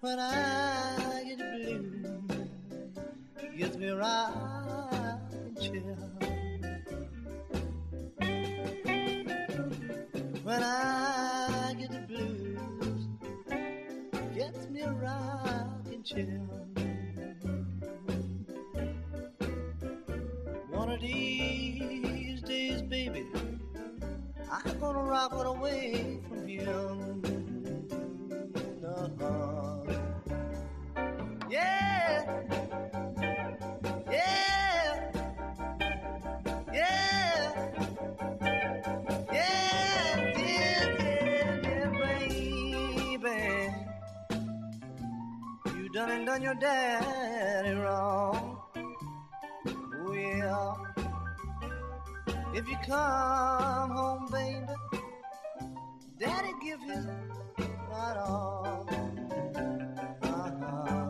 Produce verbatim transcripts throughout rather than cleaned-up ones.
When I get the blues, it gets me rockin' chill. When I get the blues, it gets me rockin' chill. One of these days, baby, I'm gonna rock it away from him. Uh-huh. Yeah, yeah, yeah, yeah, yeah, yeah, yeah, baby. You done and done your daddy wrong. Oh yeah. If you come home, baby, daddy give his right on. Uh-huh.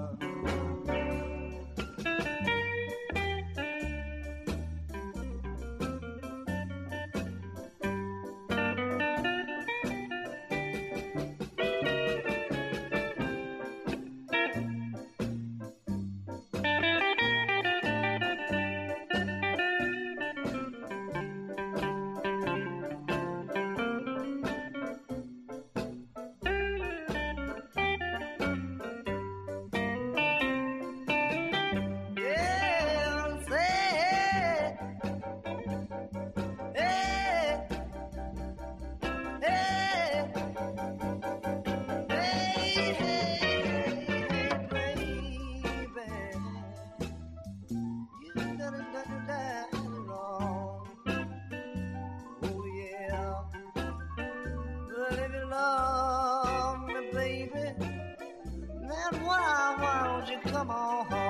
Come on home.